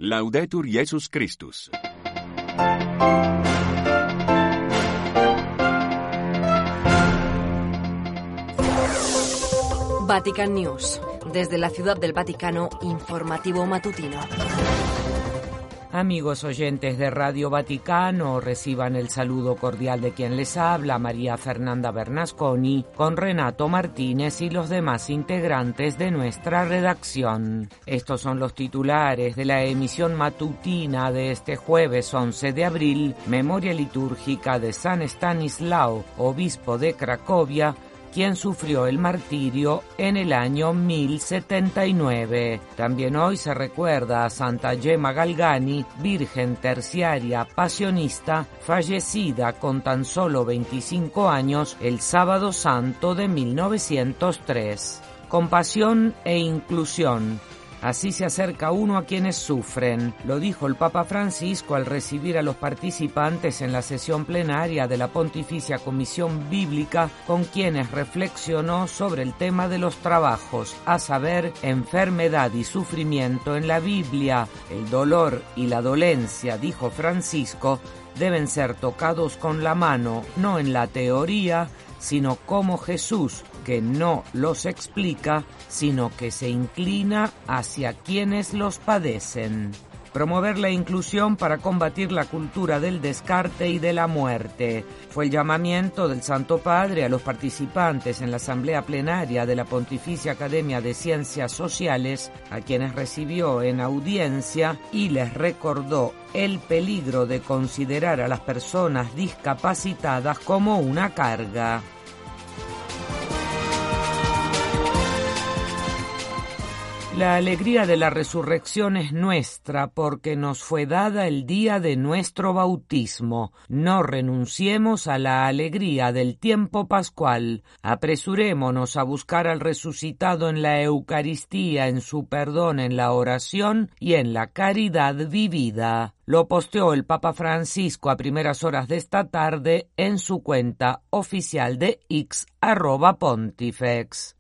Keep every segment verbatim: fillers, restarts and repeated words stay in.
Laudetur Jesus Christus. Vatican News. Desde la Ciudad del Vaticano, informativo matutino. Amigos oyentes de Radio Vaticano, reciban el saludo cordial de quien les habla, María Fernanda Bernasconi, con Renato Martínez y los demás integrantes de nuestra redacción. Estos son los titulares de la emisión matutina de este jueves once de abril, memoria litúrgica de San Estanislao, obispo de Cracovia, quien sufrió el martirio en el año mil setenta y nueve. También hoy se recuerda a Santa Gemma Galgani, virgen terciaria pasionista, fallecida con tan solo veinticinco años el sábado santo de mil novecientos tres. Compasión e inclusión. Así se acerca uno a quienes sufren, lo dijo el Papa Francisco al recibir a los participantes en la sesión plenaria de la Pontificia Comisión Bíblica, con quienes reflexionó sobre el tema de los trabajos, a saber, enfermedad y sufrimiento en la Biblia. El dolor y la dolencia, dijo Francisco, deben ser tocados con la mano, no en la teoría, sino como Jesús, que no los explica, sino que se inclina hacia quienes los padecen. Promover la inclusión para combatir la cultura del descarte y de la muerte. Fue el llamamiento del Santo Padre a los participantes en la asamblea plenaria de la Pontificia Academia de Ciencias Sociales, a quienes recibió en audiencia y les recordó el peligro de considerar a las personas discapacitadas como una carga. La alegría de la resurrección es nuestra porque nos fue dada el día de nuestro bautismo. No renunciemos a la alegría del tiempo pascual. Apresurémonos a buscar al resucitado en la Eucaristía, en su perdón, en la oración y en la caridad vivida. Lo posteó el Papa Francisco a primeras horas de esta tarde en su cuenta oficial de X, arroba Pontifex.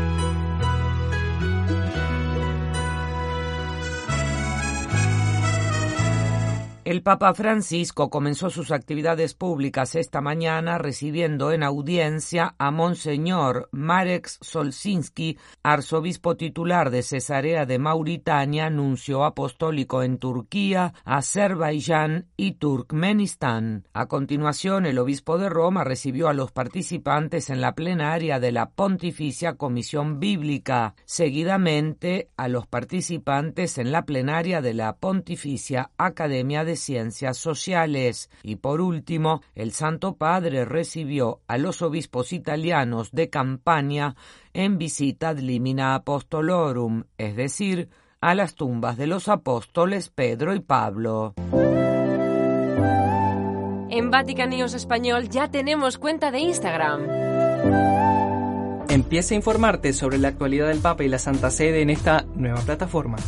El Papa Francisco comenzó sus actividades públicas esta mañana recibiendo en audiencia a Monseñor Marek Solzinski, arzobispo titular de Cesarea de Mauritania, nuncio apostólico en Turquía, Azerbaiyán y Turkmenistán. A continuación, el obispo de Roma recibió a los participantes en la plenaria de la Pontificia Comisión Bíblica, seguidamente a los participantes en la plenaria de la Pontificia Academia de Ciencias Sociales y por último el Santo Padre recibió a los obispos italianos de Campania en visita ad limina apostolorum, es decir, a las tumbas de los apóstoles Pedro y Pablo. En Vatican News Español ya tenemos cuenta de Instagram. Empieza a informarte sobre la actualidad del Papa y la Santa Sede en esta nueva plataforma.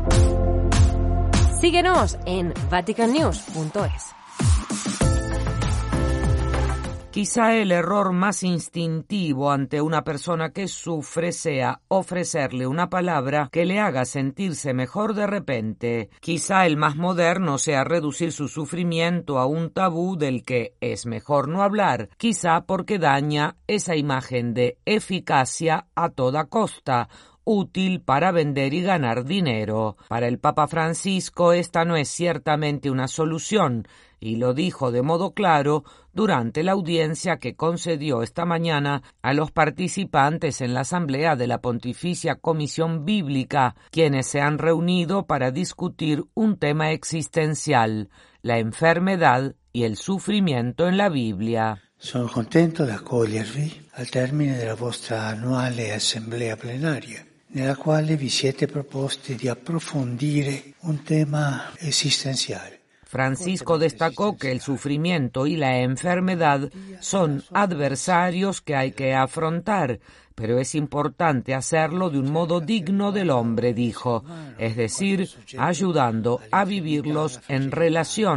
Síguenos en vatican news punto es. Quizá el error más instintivo ante una persona que sufre sea ofrecerle una palabra que le haga sentirse mejor de repente. Quizá el más moderno sea reducir su sufrimiento a un tabú del que es mejor no hablar, quizá porque daña esa imagen de eficacia a toda costa, útil para vender y ganar dinero. Para el Papa Francisco esta no es ciertamente una solución, y lo dijo de modo claro durante la audiencia que concedió esta mañana a los participantes en la asamblea de la Pontificia Comisión Bíblica, quienes se han reunido para discutir un tema existencial, la enfermedad y el sufrimiento en la Biblia. Sono contento di accogliervi al termine della vostra annuale assemblea plenaria, nella quale vi siete proposti di approfondire un tema esistenziale. Francisco destacó que el sufrimiento y la enfermedad son adversarios que hay que afrontar, pero es importante hacerlo de un modo digno del hombre, dijo, es decir, ayudando a vivirlos en relación,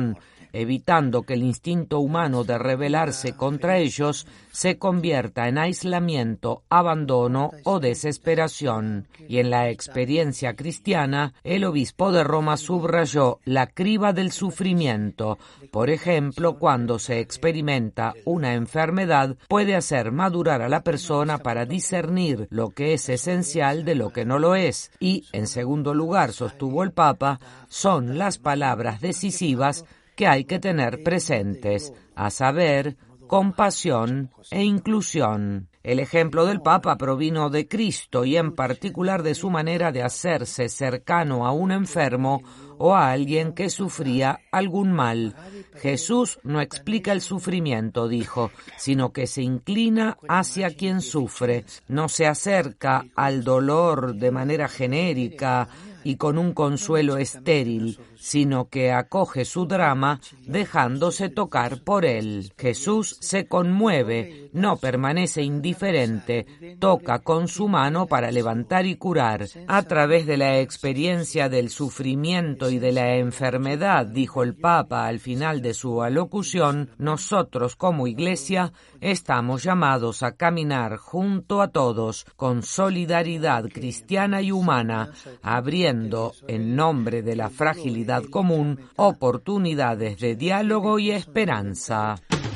evitando que el instinto humano de rebelarse contra ellos se convierta en aislamiento, abandono o desesperación. Y en la experiencia cristiana, el obispo de Roma subrayó la criba del sufrimiento. Por ejemplo, cuando se experimenta una enfermedad, puede hacer madurar a la persona para discernir lo que es esencial de lo que no lo es. Y, en segundo lugar, sostuvo el Papa, son las palabras decisivas que hay que tener presentes, a saber, compasión e inclusión. El ejemplo del Papa provino de Cristo y en particular de su manera de hacerse cercano a un enfermo o a alguien que sufría algún mal. Jesús no explica el sufrimiento, dijo, sino que se inclina hacia quien sufre, no se acerca al dolor de manera genérica y con un consuelo estéril, sino que acoge su drama dejándose tocar por él. Jesús se conmueve, no permanece indiferente, toca con su mano para levantar y curar. A través de la experiencia del sufrimiento y de la enfermedad, dijo el Papa al final de su alocución, nosotros como Iglesia estamos llamados a caminar junto a todos con solidaridad cristiana y humana, abriendo, en nombre de la fragilidad común, oportunidades de diálogo y esperanza.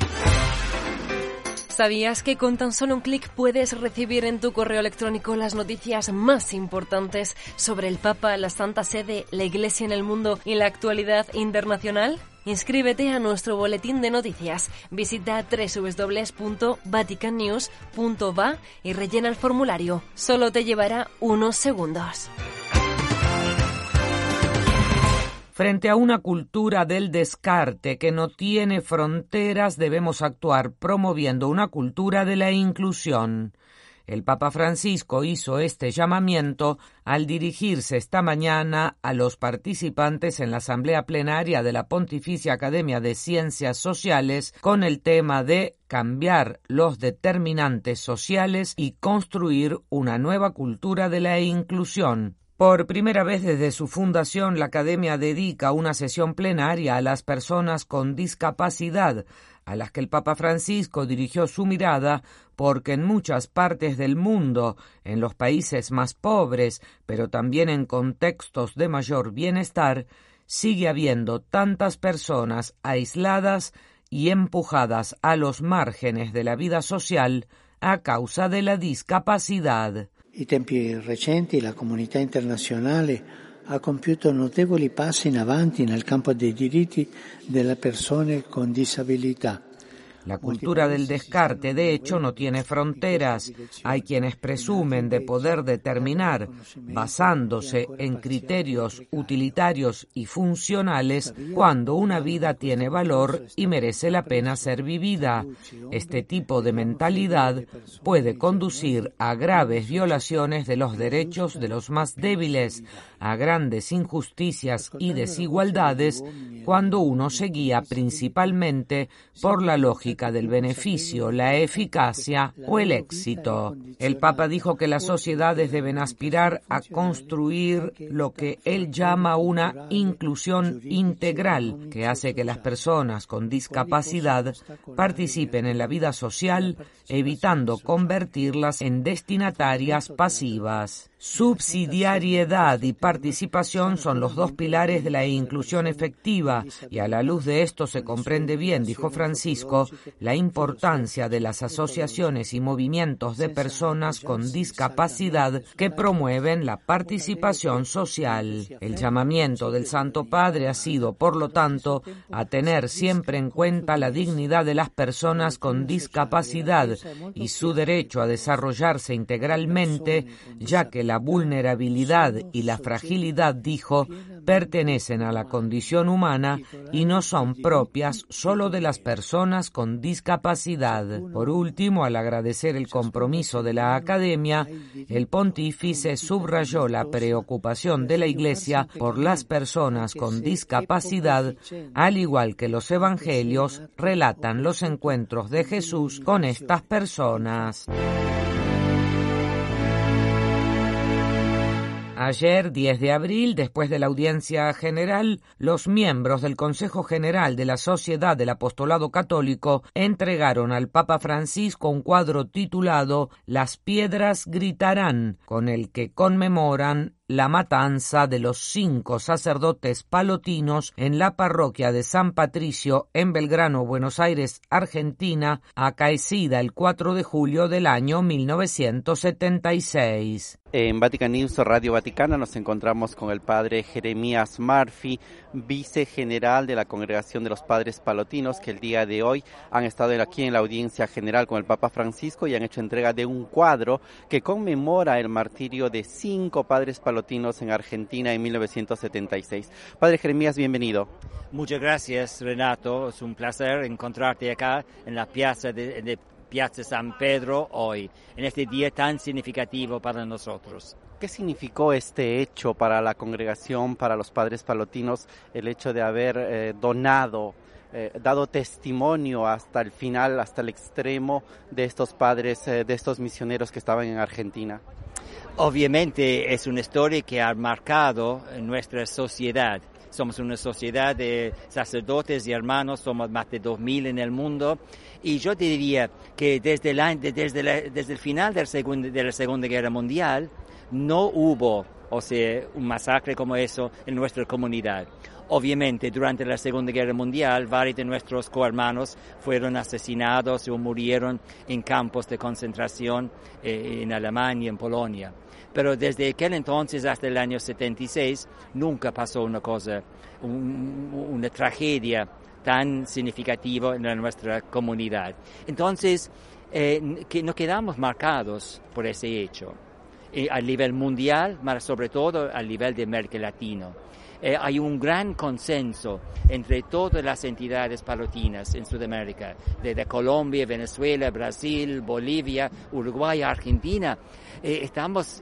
¿Sabías que con tan solo un clic puedes recibir en tu correo electrónico las noticias más importantes sobre el Papa, la Santa Sede, la Iglesia en el mundo y la actualidad internacional? Inscríbete a nuestro boletín de noticias. Visita doble u doble u doble u punto vatican news punto va y rellena el formulario. Solo te llevará unos segundos. Frente a una cultura del descarte que no tiene fronteras, debemos actuar promoviendo una cultura de la inclusión. El Papa Francisco hizo este llamamiento al dirigirse esta mañana a los participantes en la asamblea plenaria de la Pontificia Academia de Ciencias Sociales con el tema de cambiar los determinantes sociales y construir una nueva cultura de la inclusión. Por primera vez desde su fundación, la Academia dedica una sesión plenaria a las personas con discapacidad, a las que el Papa Francisco dirigió su mirada porque en muchas partes del mundo, en los países más pobres, pero también en contextos de mayor bienestar, sigue habiendo tantas personas aisladas y empujadas a los márgenes de la vida social a causa de la discapacidad. I tempi recenti la comunità internazionale ha compiuto notevoli passi in avanti nel campo dei diritti delle persone con disabilità. La cultura del descarte, de hecho, no tiene fronteras. Hay quienes presumen de poder determinar, basándose en criterios utilitarios y funcionales, cuando una vida tiene valor y merece la pena ser vivida. Este tipo de mentalidad puede conducir a graves violaciones de los derechos de los más débiles, a grandes injusticias y desigualdades, cuando uno se guía principalmente por la lógica del beneficio, la eficacia o el éxito. El Papa dijo que las sociedades deben aspirar a construir lo que él llama una inclusión integral, que hace que las personas con discapacidad participen en la vida social, evitando convertirlas en destinatarias pasivas. Subsidiariedad y participación son los dos pilares de la inclusión efectiva, y a la luz de esto se comprende bien, dijo Francisco, la importancia de las asociaciones y movimientos de personas con discapacidad que promueven la participación social. El llamamiento del Santo Padre ha sido, por lo tanto, a tener siempre en cuenta la dignidad de las personas con discapacidad y su derecho a desarrollarse integralmente, ya que la vulnerabilidad y la fragilidad, dijo, pertenecen a la condición humana y no son propias solo de las personas con discapacidad. Por último, al agradecer el compromiso de la Academia, el pontífice subrayó la preocupación de la Iglesia por las personas con discapacidad, al igual que los evangelios relatan los encuentros de Jesús con estas personas. Ayer, diez de abril, después de la audiencia general, los miembros del Consejo General de la Sociedad del Apostolado Católico entregaron al Papa Francisco un cuadro titulado Las piedras gritarán, con el que conmemoran la matanza de los cinco sacerdotes palotinos en la parroquia de San Patricio en Belgrano, Buenos Aires, Argentina, acaecida el cuatro de julio del año mil novecientos setenta y seis. En Vatican News, Radio Vaticana, nos encontramos con el padre Jeremías Murphy, vicegeneral de la Congregación de los Padres Palotinos, que el día de hoy han estado aquí en la audiencia general con el Papa Francisco y han hecho entrega de un cuadro que conmemora el martirio de cinco padres palotinos en Argentina en mil novecientos setenta y seis. Padre Jeremías, bienvenido. Muchas gracias, Renato. Es un placer encontrarte acá en la piazza de, de Piazza San Pedro hoy, en este día tan significativo para nosotros. ¿Qué significó este hecho para la congregación, para los padres palotinos, el hecho de haber eh, donado, eh, dado testimonio hasta el final, hasta el extremo de estos padres, eh, de estos misioneros que estaban en Argentina? Obviamente es una historia que ha marcado nuestra sociedad. Somos una sociedad de sacerdotes y hermanos, somos más de dos mil en el mundo. Y yo te diría que desde, la, desde, la, desde el final del segundo, de la Segunda Guerra Mundial no hubo, o sea, un masacre como eso en nuestra comunidad. Obviamente, durante la Segunda Guerra Mundial, varios de nuestros cohermanos fueron asesinados o murieron en campos de concentración eh, en Alemania y en Polonia. Pero desde aquel entonces hasta el año setenta y seis nunca pasó una cosa, un, una tragedia tan significativa en nuestra comunidad. Entonces, eh, que nos quedamos marcados por ese hecho. Eh, a nivel mundial, pero sobre todo a nivel de América Latina. Eh, hay un gran consenso entre todas las entidades palotinas en Sudamérica, desde Colombia, Venezuela, Brasil, Bolivia, Uruguay, Argentina. Eh, estamos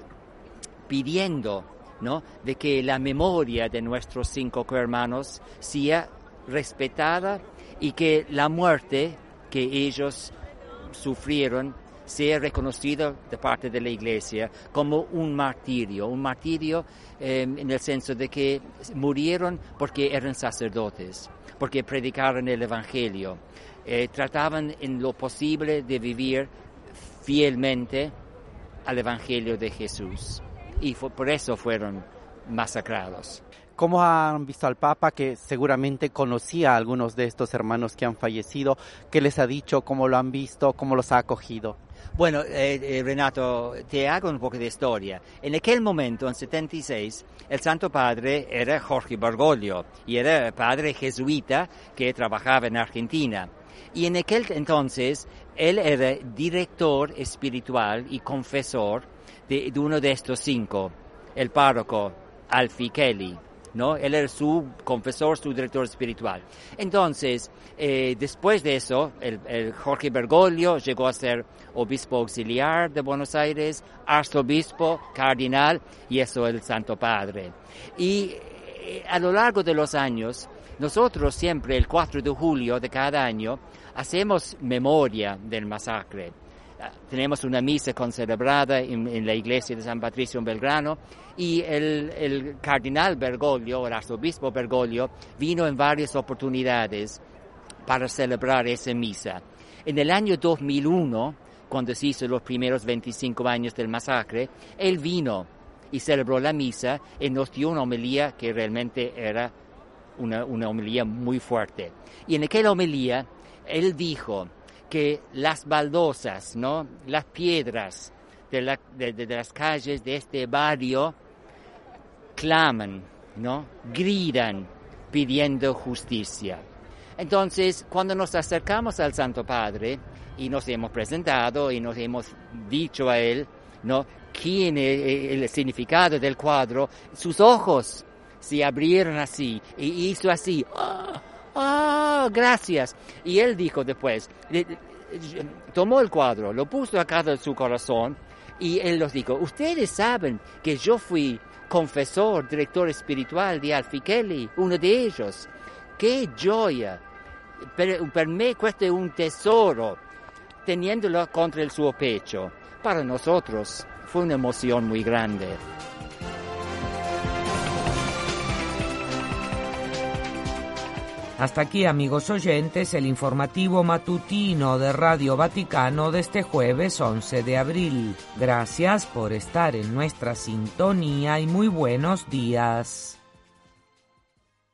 pidiendo, ¿no?, de que la memoria de nuestros cinco hermanos sea respetada y que la muerte que ellos sufrieron sea reconocido de parte de la Iglesia como un martirio, un martirio eh, en el senso de que murieron porque eran sacerdotes, porque predicaron el Evangelio, eh, trataban en lo posible de vivir fielmente al Evangelio de Jesús y fue, por eso fueron masacrados. ¿Cómo han visto al Papa, que seguramente conocía a algunos de estos hermanos que han fallecido? ¿Qué les ha dicho? ¿Cómo lo han visto? ¿Cómo los ha acogido? Bueno, eh, eh, Renato, te hago un poco de historia. En aquel momento, en setenta y seis, el Santo Padre era Jorge Bergoglio y era padre jesuita que trabajaba en Argentina. Y en aquel entonces, él era director espiritual y confesor de, de uno de estos cinco, el párroco Alfie Kelly, ¿no? Él era su confesor, su director espiritual. Entonces, eh, después de eso, el, el Jorge Bergoglio llegó a ser obispo auxiliar de Buenos Aires, arzobispo, cardenal, y eso el Santo Padre. Y eh, a lo largo de los años, nosotros siempre, el cuatro de julio de cada año, hacemos memoria del masacre. Tenemos una misa concelebrada en, en la iglesia de San Patricio en Belgrano y el, el cardenal Bergoglio, el arzobispo Bergoglio, vino en varias oportunidades para celebrar esa misa. En el año dos mil uno, cuando se hizo los primeros veinticinco años del masacre, él vino y celebró la misa y nos dio una homilía que realmente era una, una homilía muy fuerte. Y en aquella homilía, él dijo que las baldosas, ¿no?, las piedras de, la, de, de, de las calles de este barrio claman, ¿no?, gritan pidiendo justicia. Entonces, cuando nos acercamos al Santo Padre y nos hemos presentado y nos hemos dicho a él, ¿no?, quién es el significado del cuadro, sus ojos se abrieron así y hizo así. ¡Oh! ¡Ah, oh, gracias! Y él dijo después, tomó el cuadro, lo puso acá de su corazón y él los dijo, ustedes saben que yo fui confesor, director espiritual de Alfie Kelly, uno de ellos. ¡Qué joya! Per, per me questo è un tesoro, teniéndolo contra el su pecho. Para nosotros fue una emoción muy grande. Hasta aquí, amigos oyentes, el informativo matutino de Radio Vaticano de este jueves once de abril. Gracias por estar en nuestra sintonía y muy buenos días.